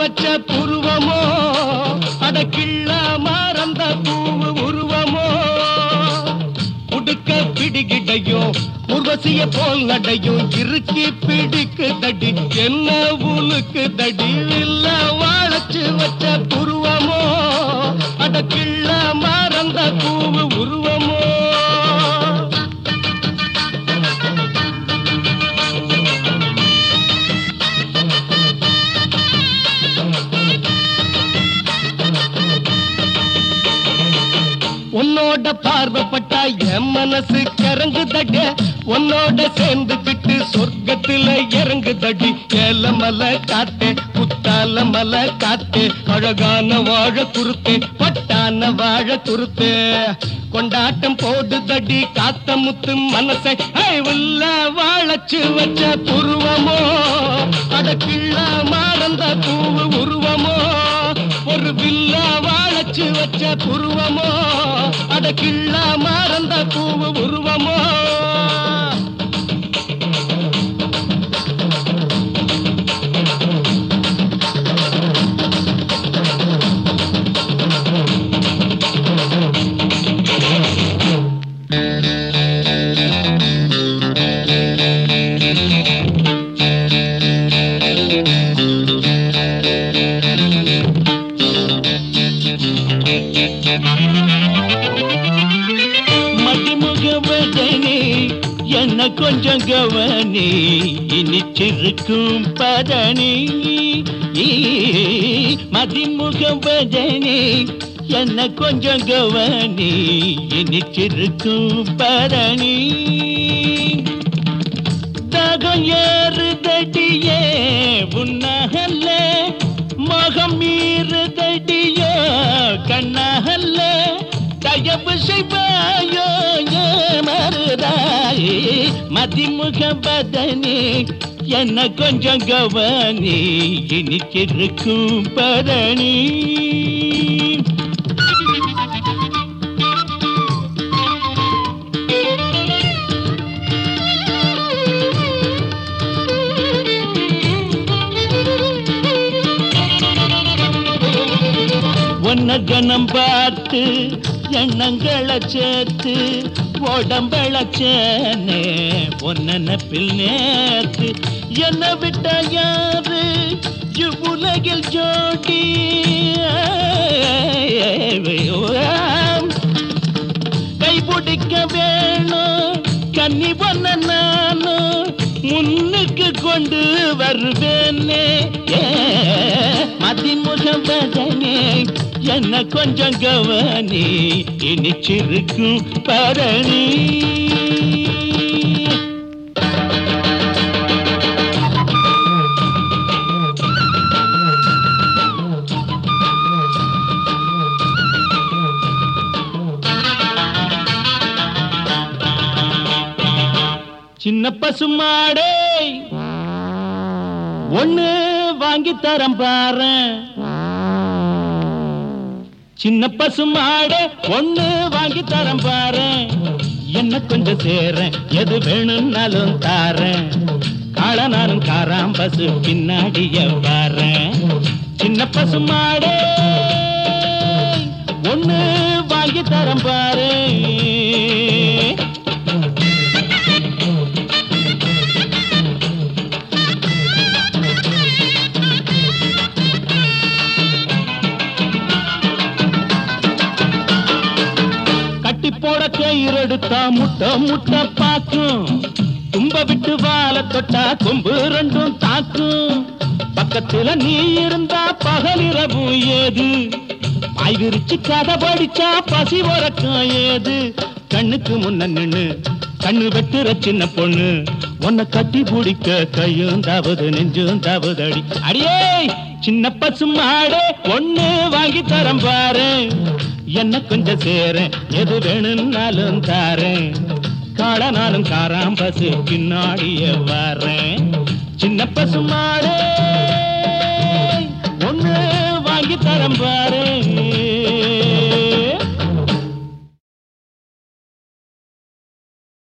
வச்ச புருவமோ அட கிள்ள மறந்த பூவு உருவமோ உடுக்க பிடிகிடையும் உர்வசிய போல் நடையும் இறுக்கி பிடிக்கு தடி என்ன உலுக்கு தடி இல்ல வாழச்சு வச்ச புருவமோ அட கிள்ள மறந்த பூவு உருவமோ உன்னோட பார்வைப்பட்டா என் மனசு கரங்கு தட உன்னோட சேர்ந்துக்கிட்டு சொர்க்கத்துல இறங்கு தடி ஏல மலை காத்தே புத்தால மலை காத்தே அழகான வாழ குறுத்தே பட்டான வாழ குறுத்தே கொண்டாட்டம் போடு தடி காத்த முத்து மனசை உள்ள வாழச்சு வச்ச புருவமோ அட கிள்ள மறந்த பூவு உருவமோ ஒரு வில்ல வாழச்சு வச்ச புருவமோ அட கிள்ள மறந்த பூவு உருவமோ என்ன கொஞ்சம் கவனி இனிச்சிருக்கும் பதனி மதிமுகம் பதனி என்ன கொஞ்சம் கவனி இனிச்சிருக்கும் பதனி தகம் ஏறுதடியே உன்னகல்ல மகம் மீறுதடியோ கண்ணகல்ல தயவு செய்வாயோ மருதாயே மதிமுக பதனி என்ன கொஞ்சம் கவனி இனிச்சிருக்கும் பதனி உன்ன கணம் பார்த்து எண்ணங்களை சேர்த்து உடம்பளச்சேனே ஒன்னப்பில் நேத்து என்ன விட்ட யாரு உலகில் ஜோடி கைபிடிக்க வேணும் கன்னி பொன்ன நானும் முன்னுக்கு கொண்டு வருவேனே மதிமுகம் பதனே என்ன கொஞ்சம் கவனி இனிச்சிருக்கும் பரணி சின்ன பசுமாடே ஒண்ணு வாங்கி தரம் பாரு சின்ன பசுமாடே ஒண்ணு வாங்கி தரம் பாரு என்ன கொஞ்சம் சேரேன் எது வேணும்னாலும் தாரேன் காள நானும் காராம் பசு பின்னாடிய வாரேன் சின்ன பசுமாடே ஒண்ணு வாங்கி தரம் பாரு போட கயிறெடுத்தா முட்டை முட்டை பாக்கும் தும்ப விட்டு வாழ தொட்டா கொம்பு ரெண்டும் தாக்கும் பக்கத்துல நீ இருந்தா பகலிரவு ஏது பாய் விரிச்சு கதை படிச்சா பசி உறக்கம் ஏது கண்ணுக்கு முன்ன நின்னு கண்ணு வெட்டுற சின்ன பொண்ணு உன்னை கட்டி பிடிக்க கையும் தாவது நெஞ்சும் தாவுதடி அடியே சின்ன பசுமாடே ஒண்ணு வாங்கி தரம் பாரு என்ன கொஞ்சம் சேரேன் எது வேணும்னாலும் தாரேன் காள நானும் காராம் பசு பின்னாடிய வாரேன் சின்ன பசுமா